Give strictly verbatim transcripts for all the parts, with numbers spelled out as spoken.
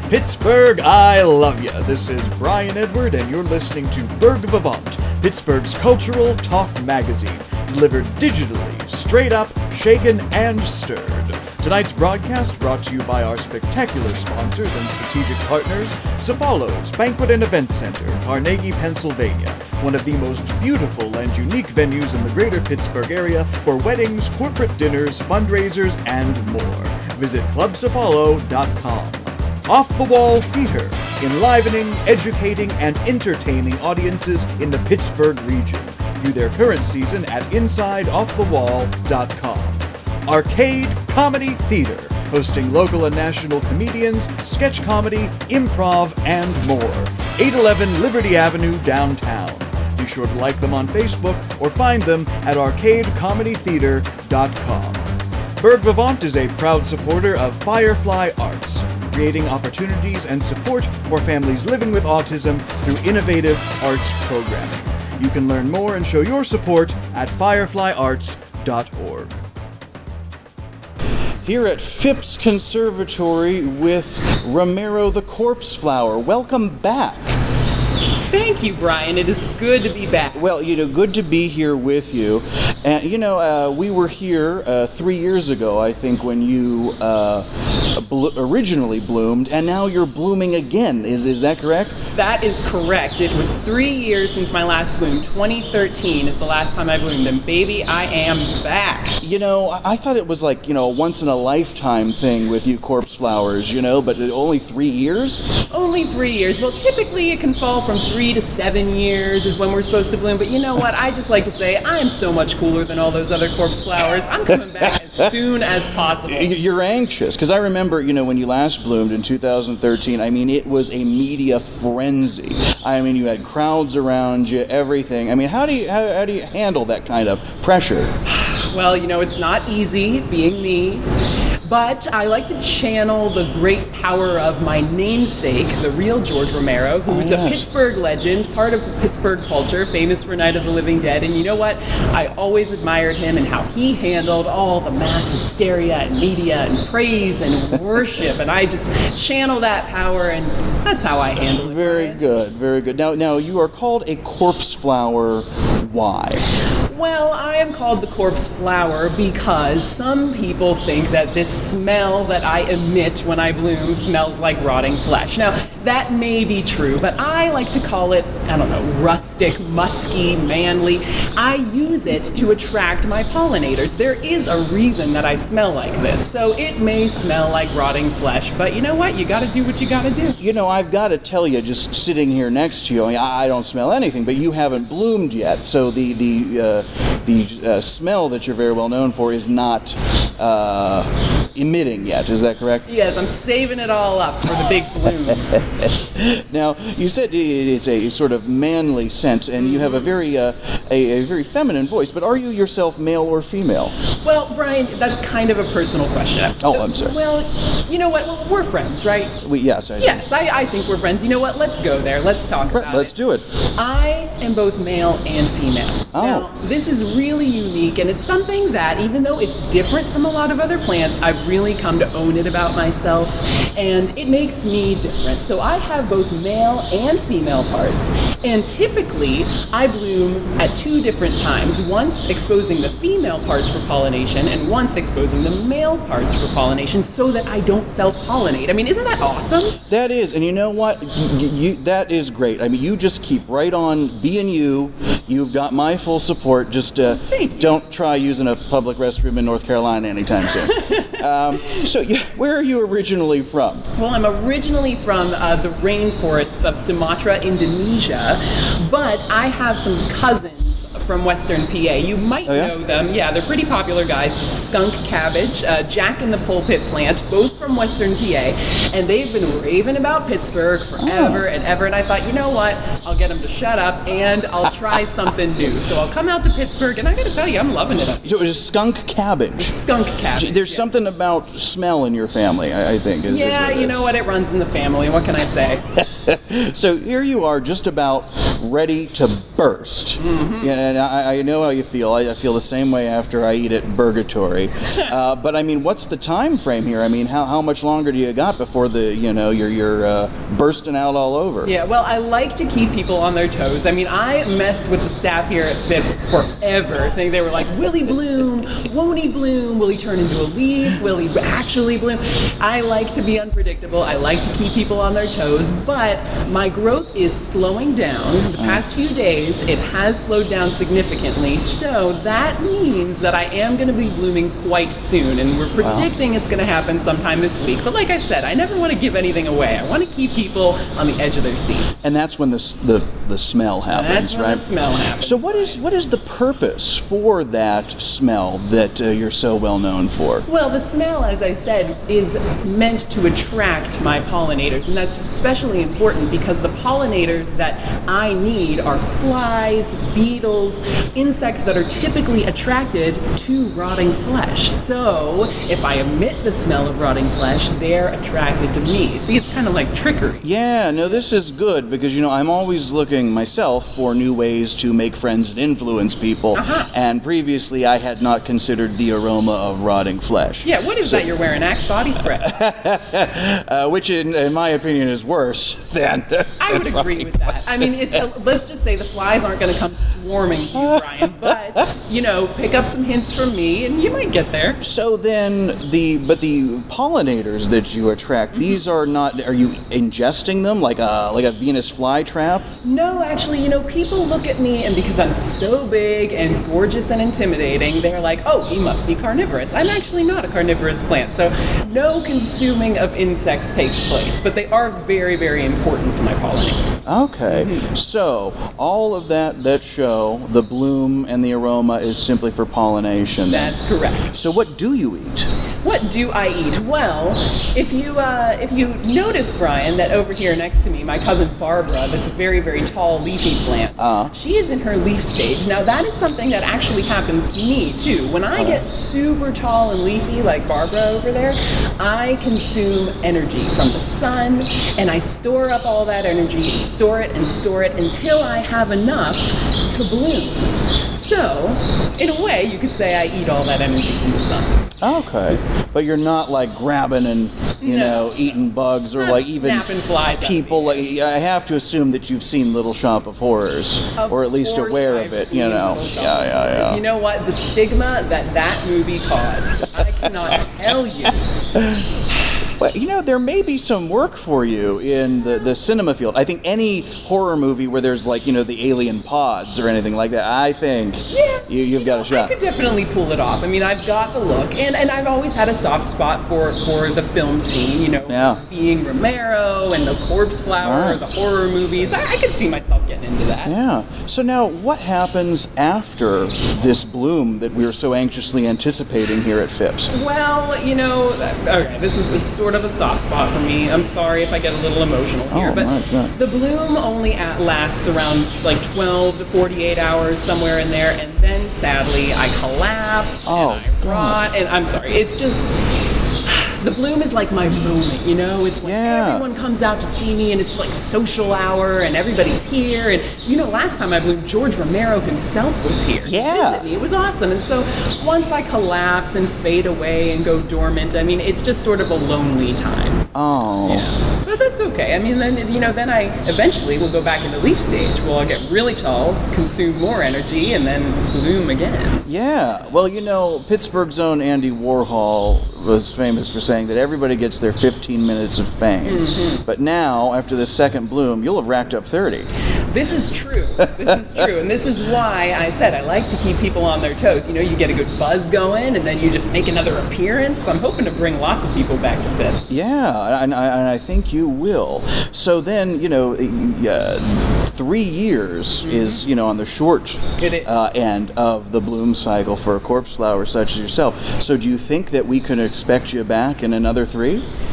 Pittsburgh, I love ya. This is Brian Edward, and you're listening to Berg Vivant, Pittsburgh's cultural talk magazine, delivered digitally, straight up, shaken, and stirred. Tonight's broadcast brought to you by our spectacular sponsors and strategic partners, Cefalos Banquet and Event Center, Carnegie, Pennsylvania, one of the most beautiful and unique venues in the greater Pittsburgh area for weddings, corporate dinners, fundraisers, and more. Visit club cefalo dot com. Off the Wall Theater, enlivening, educating, and entertaining audiences in the Pittsburgh region. View their current season at inside off the wall dot com. Arcade Comedy Theater, hosting local and national comedians, sketch comedy, improv, and more. eight eleven Liberty Avenue, downtown. Be sure to like them on Facebook or find them at arcade comedy theater dot com. Berg Vivant is a proud supporter of Firefly Arts, creating opportunities and support for families living with autism through innovative arts programming. You can learn more and show your support at firefly arts dot org. Here at Phipps Conservatory with Romero the Corpse Flower. Welcome back. Thank you, Brian. It is good to be back. Well, you know, good to be here with you. And, you know, uh, we were here uh, three years ago, I think, when you uh, blo- originally bloomed, and now you're blooming again. Is is that correct? That is correct. It was three years since my last bloom. twenty thirteen is the last time I bloomed, and baby, I am back. You know, I, I thought it was like, you know, a once-in-a-lifetime thing with you corpse flowers, you know, but only three years? Only three years. Well, typically it can fall from three to seven years is when we're supposed to bloom, but you know what? I just like to say I am so much cooler than all those other corpse flowers. I'm coming back as soon as possible. You're anxious, because I remember, you know, when you last bloomed in two thousand thirteen, I mean, it was a media frenzy. I mean, you had crowds around you, everything. I mean, how do you how, how do you handle that kind of pressure? Well, you know, it's not easy being me. But I like to channel the great power of my namesake, the real George Romero, who's oh, yes. a Pittsburgh legend, part of Pittsburgh culture, famous for Night of the Living Dead. And you know what? I always admired him and how he handled all the mass hysteria and media and praise and worship. And I just channel that power, and that's how I handle it. Very Brian. good, very good. Now, now you are called a corpse flower. Why? Well, I am called the corpse flower because some people think that this smell that I emit when I bloom smells like rotting flesh. Now, that may be true, but I like to call it, I don't know, rustic, musky, manly. I use it to attract my pollinators. There is a reason that I smell like this, so it may smell like rotting flesh, but you know what? You gotta do what you gotta do. You know, I've got to tell you, just sitting here next to you, I mean, I don't smell anything, but you haven't bloomed yet, so the, the, uh, the uh, smell that you're very well known for is not uh, emitting yet. Is that correct? Yes, I'm saving it all up for the big bloom. Now, you said it's a sort of manly scent, and you have a very uh, a, a very feminine voice, but are you yourself male or female? Well, Brian, that's kind of a personal question. Oh, I'm sorry. Well, you know what? Well, we're friends, right? We, yes, I Yes, I, I think we're friends. You know what? Let's go there. Let's talk Right, about let's it. do it. I am both male and female. Oh. Now, this is really unique, and it's something that, even though it's different from a lot of other plants, I've really come to own it about myself, and it makes me different. So I have both male and female parts, and typically I bloom at two different times, once exposing the female parts for pollination and once exposing the male parts for pollination so that I don't self-pollinate. I mean, isn't that awesome? That is, and you know what? You, you, that is great. I mean, you just keep right on being you. You've got my full support. Just uh, Thank you. don't try using a public restroom in North Carolina anytime soon. um, so, yeah, where are you originally from? Well, I'm originally from uh, the rainforests of Sumatra, Indonesia, but I have some cousins from Western P A. You might Oh, yeah? know them. Yeah, they're pretty popular guys. The skunk cabbage, uh, Jack and the pulpit plant, both from Western P A, and they've been raving about Pittsburgh forever Oh. and ever, and I thought, you know what? I'll get them to shut up, and I'll try something new. So I'll come out to Pittsburgh, and I gotta tell you, I'm loving it up here. So it was skunk cabbage. Skunk cabbage. There's yes. something about smell in your family, I, I think. Is, is Yeah, what it you is. know what? It runs in the family. What can I say? So here you are, just about ready to burst. Mm-hmm. Yeah, and I, I know how you feel. I, I feel the same way after I eat at Burgatory. uh, but I mean, what's the time frame here? I mean, how, how much longer do you got before the you know you're you're uh, bursting out all over? Yeah, well, I like to keep people on their toes. I mean, I messed with the staff here at Phipps forever. I think they were like, will he bloom? Won't he bloom? Will he turn into a leaf? Will he actually bloom? I like to be unpredictable. I like to keep people on their toes, but my growth is slowing down. The past few days, it has slowed down significantly, so that means that I am going to be blooming quite soon, and we're predicting wow. it's going to happen sometime this week. But like I said, I never want to give anything away. I want to keep people on the edge of their seats. And that's when the the, the smell happens, that's when right? the smell happens. So what is what is the purpose for that smell that uh, you're so well known for? Well, the smell, as I said, is meant to attract my pollinators, and that's especially important because the pollinators that I need are flies, beetles, insects that are typically attracted to rotting flesh. So if I emit the smell of rotting flesh, they're attracted to me. See, it's kind of like trickery. Yeah, no, this is good because, you know, I'm always looking myself for new ways to make friends and influence people, uh-huh. and previously I had not considered the aroma of rotting flesh. Yeah, what is so, that you're wearing? Axe body spray. uh, which, in, in my opinion, is worse than. I would agree with that. I mean, it's a, let's just say the flies aren't going to come swarming to you, Brian, but, you know, pick up some hints from me and you might get there. So then, the but the pollinators that you attract, mm-hmm. these are not, are you ingesting them like a, like a Venus flytrap? No, actually, you know, people look at me and because I'm so big and gorgeous and intimidating, they're like, oh, he must be carnivorous. I'm actually not a carnivorous plant, so no consuming of insects takes place, but they are very, very important to my pollinators. Okay, mm-hmm. So all of that that show, the bloom and the aroma, is simply for pollination. That's correct. So what do you eat? What do I eat? Well, if you uh, if you notice, Brian, that over here next to me, my cousin Barbara, this very, very tall leafy plant, uh. she is in her leaf stage. Now that is something that actually happens to me too. When I get super tall and leafy like Barbara over there, I consume energy from the sun and I store up all that energy and store it and store it until I have enough to bloom. So, in a way, you could say I eat all that energy from the sun. Okay, but you're not like grabbing and you no. know eating bugs or not like even snapping flies people. Like, I have to assume that you've seen Little Shop of Horrors, of or at least aware I've of it. seen You know, Little Shop yeah, of yeah, yeah. Horrors. You know what? The stigma that that movie caused, I cannot tell you. Well, you know, there may be some work for you in the, the cinema field. I think any horror movie where there's like, you know, the alien pods or anything like that, I think yeah, you, you've got a shot. I could definitely pull it off. I mean, I've got the look, and, and I've always had a soft spot for, for the film scene, you know, yeah. being Romero and the Corpse Flower, right. the horror movies. I, I could see myself getting into that. Yeah. So now, what happens after this bloom that we're so anxiously anticipating here at Phipps? Well, you know, okay, this is, is sort of a soft spot for me. I'm sorry if I get a little emotional here, oh, but my God. The bloom only at lasts around like twelve to forty-eight hours, somewhere in there, and then sadly I collapse oh, and I God. rot, and I'm sorry, it's just... The bloom is like my moment, you know? It's when yeah. everyone comes out to see me and it's like social hour and everybody's here. And, you know, last time I bloomed, George Romero himself was here. Yeah. To visit me. It was awesome. And so once I collapse and fade away and go dormant, I mean, it's just sort of a lonely time. Oh. Yeah. But that's okay. I mean, then, you know, then I eventually will go back into leaf stage. Well, I'll get really tall, consume more energy, and then bloom again. Yeah. Well, you know, Pittsburgh's own Andy Warhol was famous for saying that everybody gets their fifteen minutes of fame. Mm-hmm. But now, after the second bloom, you'll have racked up thirty. This is true. This is true. And this is why I said I like to keep people on their toes. You know, you get a good buzz going, and then you just make another appearance. I'm hoping to bring lots of people back to Phipps. Yeah, and I, and I think you will. So then, you know, uh, three years mm-hmm. is, you know, on the short it is. Uh, end of the bloom cycle for a corpse flower such as yourself. So do you think that we can expect you back in another three?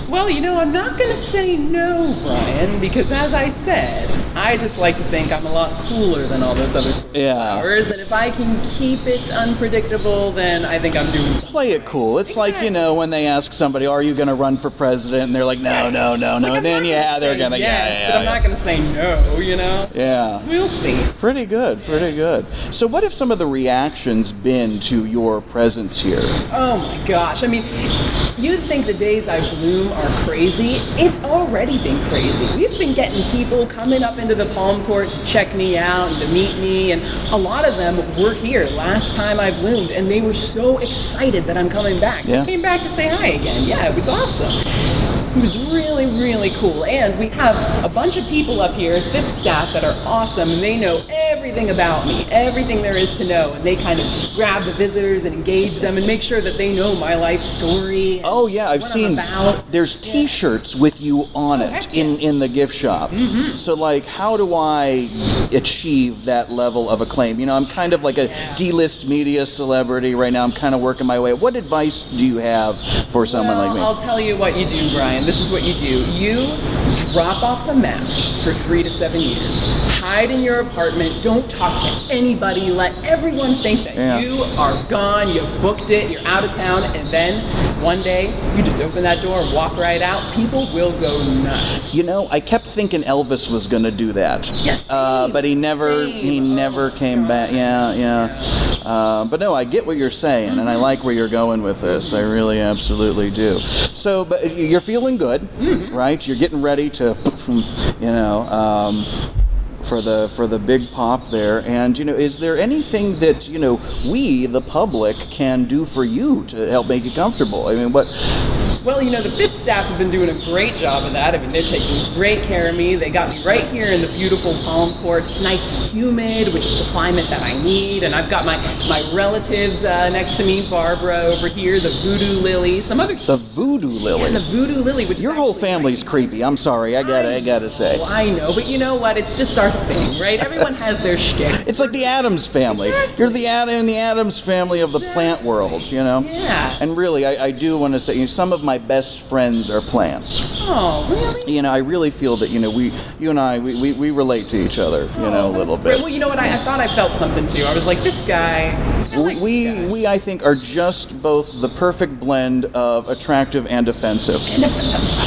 Well, you know, I'm not going to say no, Brian, because as I said, I just like to think I'm a lot cooler than all those other Yeah. flowers, and if I can keep it unpredictable, then I think I'm doing something. Play it cool. It's like, you know, when they ask somebody, are you going to run for president? And they're like, no, no, no, no. Like, and then, yeah, they're going to, yes, yeah, yeah, but I'm yeah. not going to say no, you know? Yeah. We'll see. Pretty good, pretty good. So what have some of the reactions been to your presence here? Oh my gosh. I mean, you'd think the days I bloom are crazy. It's already been crazy. We've been getting people coming up into the Palm Court to check me out and to meet me, and a lot of them were here last time I bloomed, and they were so excited that I'm coming back. Yeah. They came back to say hi again. Yeah, it was awesome. It was really, really cool. And we have a bunch of people up here, F I P staff, that are awesome, and they know everything about me, everything there is to know, and they kind of grab the visitors and engage them and make sure that they know my life story. And Oh yeah, I've what seen. I'm about. There's T-shirts with you on Oh, it heck yeah. in in the gift shop. Mm-hmm. So like, how do I achieve that level of acclaim? You know, I'm kind of like a Yeah. D-list media celebrity right now. I'm kind of working my way. What advice do you have for someone well, like me? I'll tell you what you do, Brian. This is what you do. You drop off the map for three to seven years. Hide in your apartment. Don't talk to anybody. Let everyone think that Yeah. you are gone. You booked it. You're out of town. And then one day, you just open that door and walk right out. People will go nuts. You know, I kept thinking Elvis was going to do that. Yes, Uh, same, but he never, same. he never Oh, came God. back. Yeah, yeah. Uh, but no, I get what you're saying, and I like where you're going with this. I really, absolutely do. So, but you're feeling good, Mm-hmm. right? You're getting ready to, you know. Um, for the for the big pop there, and you know, is there anything that you know we, the public, can do for you to help make you comfortable? I mean, what? Well, you know, the F I P staff have been doing a great job of that. I mean, they're taking great care of me. They got me right here in the beautiful Palm Court. It's nice and humid, which is the climate that I need. And I've got my, my relatives uh, next to me, Barbara over here, the Voodoo Lily, some other... The Voodoo Lily. and the Voodoo Lily, which is Your whole actually family's right- creepy. I'm sorry. I gotta, I gotta say. Oh, I know, but you know what? It's just our thing, right? Everyone has their shtick. It's like the Addams family. Exactly. You're the Adam, the Addams family of the plant world, you know. Yeah. And really, I, I do want to say, you know, some of my best friends are plants. Oh, really? You know, I really feel that you know we, you and I, we, we, we relate to each other, you know, a Oh, little that's great. bit. Well, you know what? I, I thought I felt something too. I was like, this guy. I We, like this we, guy. we, I think, are just both the perfect blend of attractive and offensive. And if-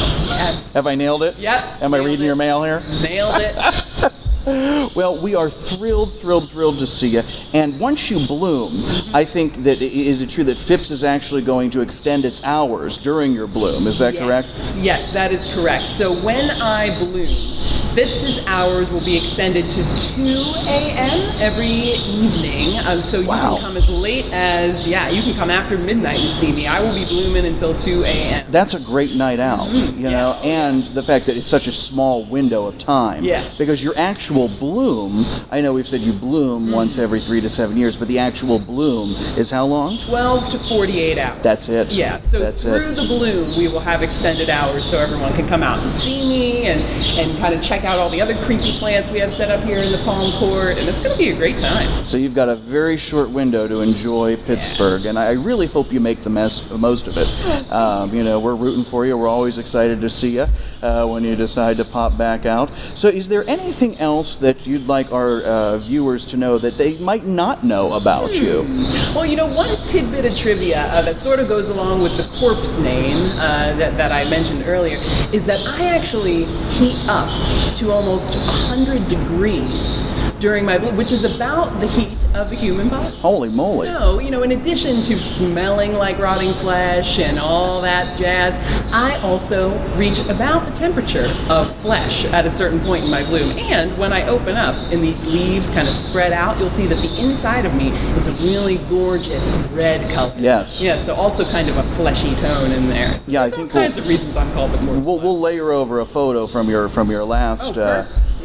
yes. Have I nailed it? Yep. Am I Nailed reading it. your mail here? Nailed it. Well, we are thrilled, thrilled, thrilled to see you. And once you bloom, I think that i- is it true that F I P S is actually going to extend its hours during your bloom? Is that correct? Yes, yes, that is correct. So when I bloom, F I P S's hours will be extended to two a.m. every evening. Um, so you Wow. can come as late as, yeah, you can come after midnight and see me. I will be blooming until two a.m. That's a great night out, you know, Mm-hmm. yeah. and the fact that it's such a small window of time. Yes. Because your actual bloom, I know we've said you bloom Mm-hmm. once every three to seven years, but the actual bloom is how long? twelve to forty-eight hours. That's it. Yeah, so That's through it. the bloom, we will have extended hours so everyone can come out and see me and, and kind of check out all the other creepy plants we have set up here in the Palm Court, and it's going to be a great time. So you've got a very short window to enjoy Pittsburgh, and I really hope you make the mess, most of it. Um, you know, we're rooting for you. We're always excited to see you uh, when you decide to pop back out. So is there anything else that you'd like our uh, viewers to know that they might not know about you? Well, you know, one tidbit of trivia uh, that sort of goes along with the corpse name uh, that, that I mentioned earlier is that I actually heat up to almost one hundred degrees during my bloom, which is about the heat of the human body. Holy moly. So, you know, in addition to smelling like rotting flesh and all that jazz, I also reach about the temperature of flesh at a certain point in my bloom. And when I open up and these leaves kind of spread out, you'll see that the inside of me is a really gorgeous red color. Yes. Yeah, so also kind of a fleshy tone in there. Yeah, I There's think all we'll- kinds of reasons I'm called the corpse We'll, we'll layer over a photo from your from your last Oh, uh, perfect. Yeah.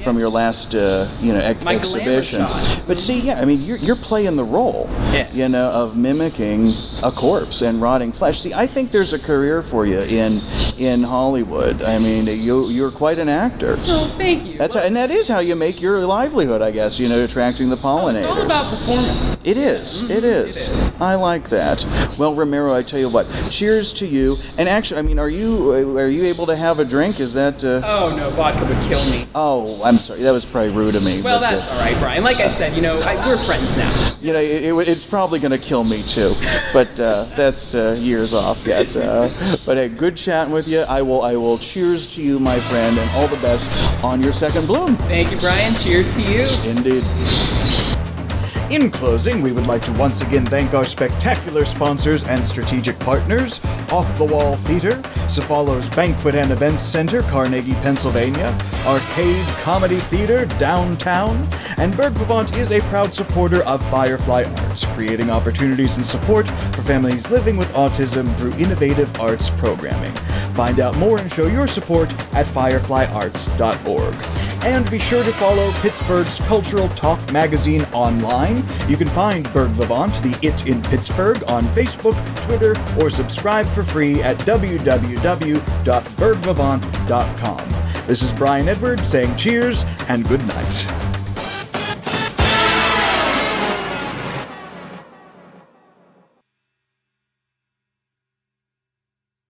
from your last, uh, you know, ex- My exhibition. glamour shot. But see, yeah, I mean, you're, you're playing the role, Yeah. you know, of mimicking a corpse and rotting flesh. See, I think there's a career for you in in Hollywood. I mean, you you're quite an actor. Oh, thank you. That's Well, and that is how you make your livelihood, I guess. You know, attracting the pollinators. it's all about performance. It is. It is. it is. I like that. Well, Romero, I tell you what. Cheers to you. And actually, I mean, are you are you able to have a drink? Is that? Uh, Oh no, vodka would kill me. oh, I'm sorry. That was probably rude of me. Well, but, uh, that's all right, Brian. Like I said, you know, I, we're friends now. You know, it, it, it's probably going to kill me too, but uh, that's uh, years off yet. Uh, but hey, good chatting with you. I will, I will. Cheers to you, my friend, and all the best on your second bloom. Thank you, Brian. Cheers to you. Indeed. In closing, we would like to once again thank our spectacular sponsors and strategic partners, Off the Wall Theater, Cephalo's Banquet and Events Center, Carnegie, Pennsylvania, Arcade Comedy Theater, downtown, and Berg Vivant is a proud supporter of Firefly Arts, creating opportunities and support for families living with autism through innovative arts programming. Find out more and show your support at firefly arts dot org. And be sure to follow Pittsburgh's Cultural Talk magazine online. You can find Berg Vivant, the It in Pittsburgh, on Facebook, Twitter, or subscribe for free at w w w dot berg vivant dot com. This is Brian Edward saying cheers and good night.